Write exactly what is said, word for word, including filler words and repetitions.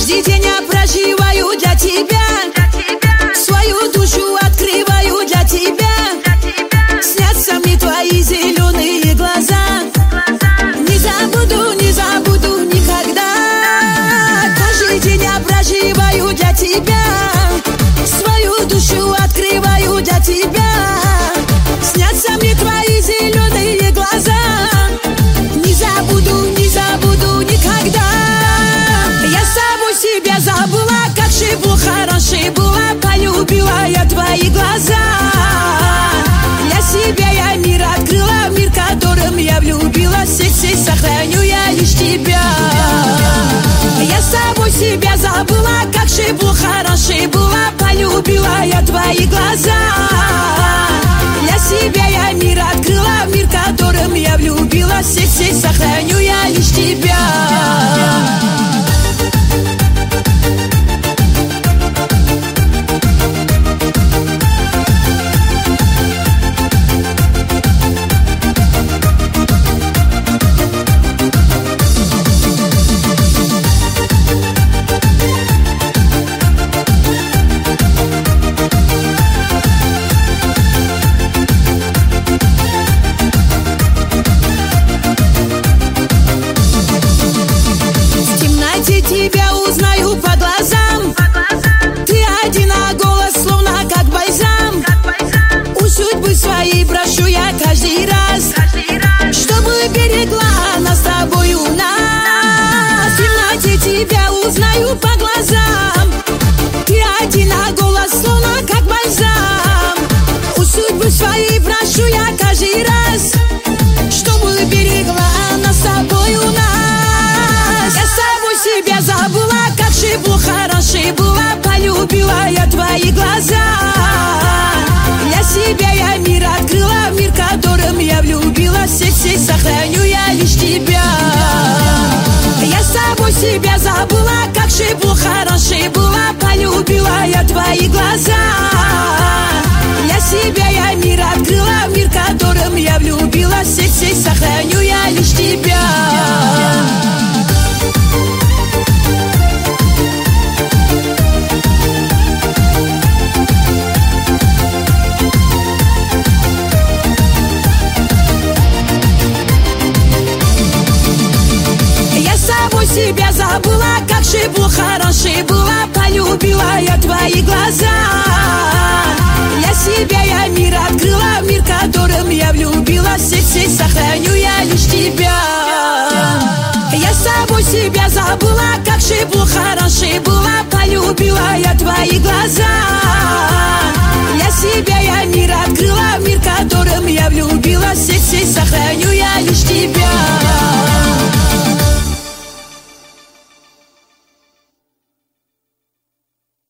Каждый день я проживаю для тебя, свою душу открываю для тебя. Снятся мне твои зеленые глаза, не забуду, не забуду никогда. Каждый день я проживаю для тебя, свою душу открываю для тебя. Снятся мне твои зеленые глаза, не забуду, не забуду никогда. Я саму себя забыла, как же была, хорошей была, полюбила я твои глаза. Для себя я мир открыла, мир, которым я влюбилась, и все сохраню я лишь тебя. Я саму себя забыла, как же была, хорошей была, полюбила я твои глаза. Для себя я мир открыла, мир, которым я влюбилась, и все сохраню я лишь тебя. Тебя узнаю по глазам, ты один, а голос словно как бальзам. У судьбы своей прошу я каждый раз, чтобы берегла нас с тобою нас. В темноте тебя узнаю по глазам, ты один, а голос словно как бальзам. У судьбы своей прошу я каждый раз, чтобы берегла нас с тобою нас. Я саму себя забыла, как же была, хорошей была, полюбила я твои глаза. Для себя я мир открыла, мир, которым я влюбилась, и все сохраню я лишь тебя. Я саму себя забыла, как же была, хорошей была, полюбила я твои глаза. Для себя я мир открыла, мир, которым я влюбилась, и все сохраню я лишь тебя. Себя забыла, как же была, хорошей была, полюбила я твои глаза. Для себя я мир открыла, мир, которым я влюбилась, и все сохраню я лишь тебя. Я саму себя забыла, как же была, хорошей была, полюбила я твои глаза.